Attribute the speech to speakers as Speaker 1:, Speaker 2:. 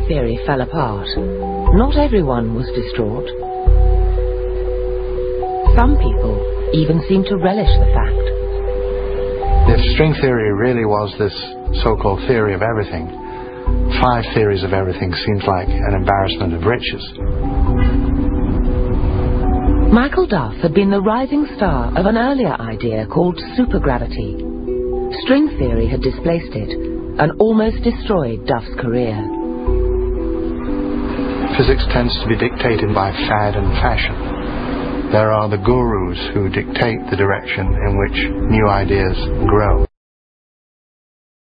Speaker 1: theory fell apart, not everyone was distraught. Some people even seemed to relish the fact.
Speaker 2: If string theory really was this so-called theory of everything, 5 theories of everything seems like an embarrassment of riches.
Speaker 1: Michael Duff had been the rising star of an earlier idea called supergravity. String theory had displaced it and almost destroyed Duff's career.
Speaker 2: Physics tends to be dictated by fad and fashion. There are the gurus who dictate the direction in which new ideas grow.